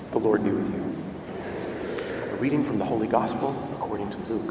The Lord be with you. A reading from the Holy Gospel according to Luke.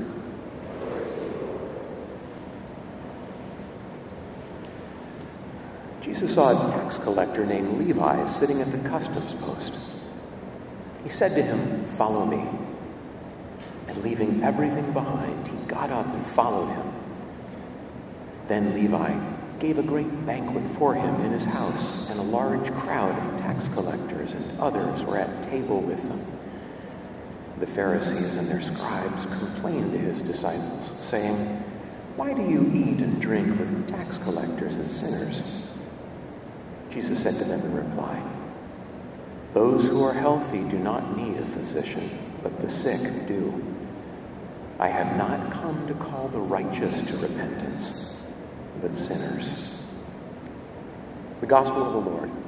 Jesus saw a tax collector named Levi sitting at the customs post. He said to him, "Follow me." And leaving everything behind, he got up and followed him. Then Levi gave a great banquet for him in his house, and a large crowd of tax collectors and others were at table with them. The Pharisees and their scribes complained to his disciples, saying, "Why do you eat and drink with tax collectors and sinners?" Jesus said to them in reply, "Those who are healthy do not need a physician, but the sick do. I have not come to call the righteous to repentance, but sinners." The Gospel of the Lord.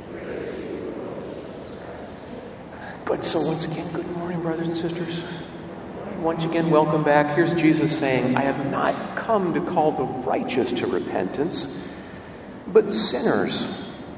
Good. So once again, good morning, brothers and sisters. Once again, welcome back. Here's Jesus saying, "I have not come to call the righteous to repentance, but sinners."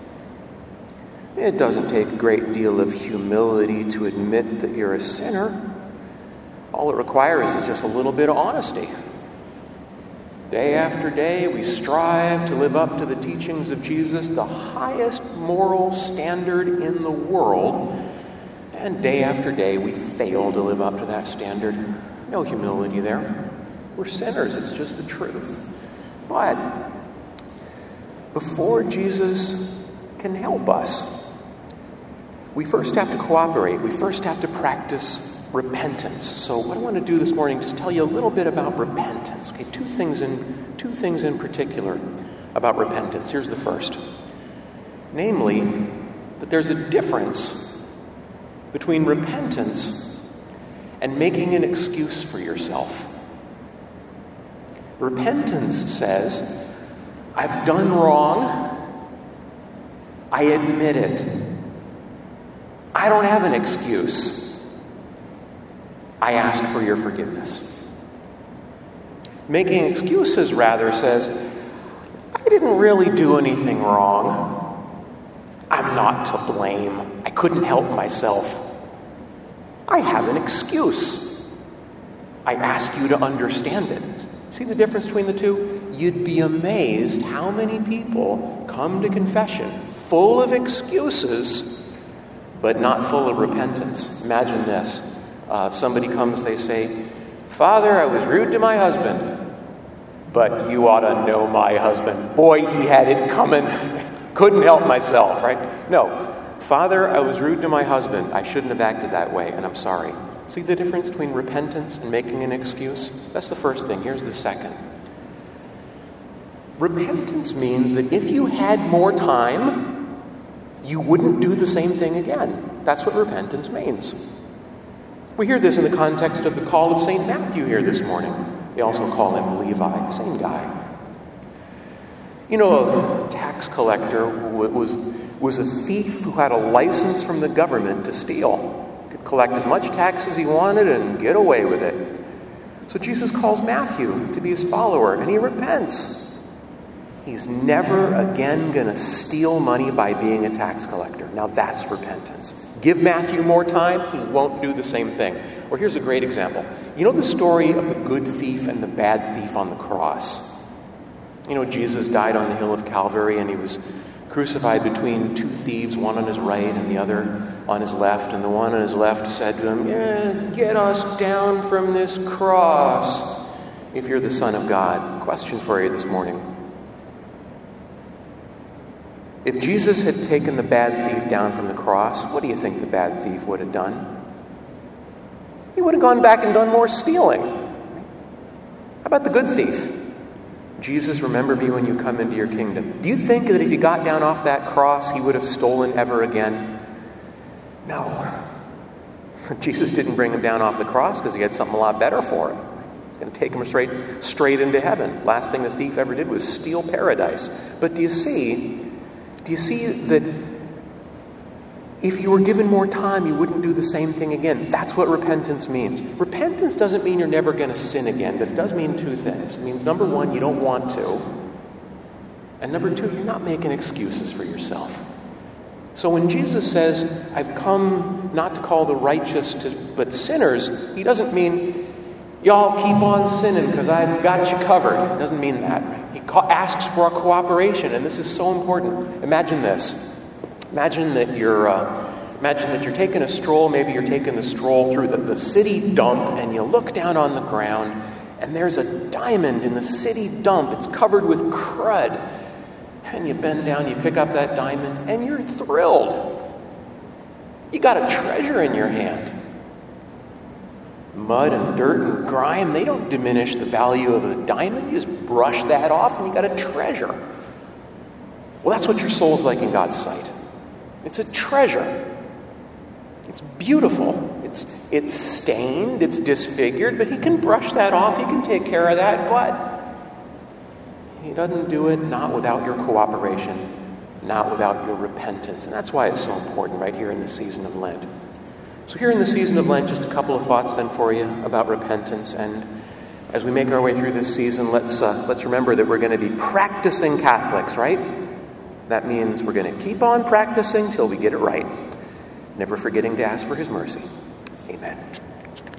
It doesn't take a great deal of humility to admit that you're a sinner. All it requires is just a little bit of honesty. Day after day, we strive to live up to the teachings of Jesus, the highest moral standard in the world. And day after day, we fail to live up to that standard. No humility there. We're sinners. It's just the truth. But before Jesus can help us, we first have to cooperate. We first have to practice repentance. So what I want to do this morning is just tell you a little bit about repentance. Okay, two things in particular about repentance. Here's the first. Namely, that there's a difference between repentance and making an excuse for yourself. Repentance says, "I've done wrong. I admit it. I don't have an excuse. I ask for your forgiveness." Making excuses, rather, says, "I didn't really do anything wrong. I'm not to blame. I couldn't help myself. I have an excuse. I ask you to understand it." See the difference between the two? You'd be amazed how many people come to confession full of excuses, but not full of repentance. Imagine this. Somebody comes, they say, "Father, I was rude to my husband." "But you ought to know my husband. Boy, he had it coming. Couldn't help myself," right? No. "Father, I was rude to my husband. I shouldn't have acted that way, and I'm sorry." See the difference between repentance and making an excuse? That's the first thing. Here's the second. Repentance means that if you had more time, you wouldn't do the same thing again. That's what repentance means. We hear this in the context of the call of St. Matthew here this morning. They also call him Levi, same guy. You know, a tax collector was a thief who had a license from the government to steal. Could collect as much tax as he wanted and get away with it. So Jesus calls Matthew to be his follower, and he repents. He's never again going to steal money by being a tax collector. Now that's repentance. Give Matthew more time, he won't do the same thing. Or here's a great example. You know the story of the good thief and the bad thief on the cross? You know, Jesus died on the hill of Calvary, and he was crucified between two thieves, one on his right and the other on his left. And the one on his left said to him, "Get us down from this cross if you're the Son of God." Question for you this morning. If Jesus had taken the bad thief down from the cross, what do you think the bad thief would have done? He would have gone back and done more stealing. How about the good thief? "Jesus, remember me when you come into your kingdom." Do you think that if he got down off that cross, he would have stolen ever again? No. Jesus didn't bring him down off the cross because he had something a lot better for him. He's going to take him straight into heaven. Last thing the thief ever did was steal paradise. But do you see that if you were given more time, you wouldn't do the same thing again? That's what repentance means. Repentance doesn't mean you're never going to sin again, but it does mean two things. It means, number one, you don't want to. And number two, you're not making excuses for yourself. So when Jesus says, I've come not to call the righteous but sinners, he doesn't mean, y'all keep on sinning because I've got you covered. He doesn't mean that. Right? He asks for our cooperation, and this is so important. Imagine this. Imagine that you're taking a stroll. Maybe you're taking the stroll through the city dump, and you look down on the ground, and there's a diamond in the city dump. It's covered with crud. And you bend down, you pick up that diamond, and you're thrilled. You got a treasure in your hand. Mud and dirt and grime, they don't diminish the value of a diamond. You just brush that off and you got a treasure. Well, that's what your soul's like in God's sight. It's a treasure. It's beautiful. It's stained, it's disfigured, but he can brush that off, he can take care of that, but he doesn't do it not without your cooperation, not without your repentance. And that's why it's so important right here in the season of Lent. So here in the season of Lent, just a couple of thoughts then for you about repentance. And as we make our way through this season, let's remember that we're going to be practicing Catholics, right? That means we're going to keep on practicing till we get it right, never forgetting to ask for his mercy. Amen.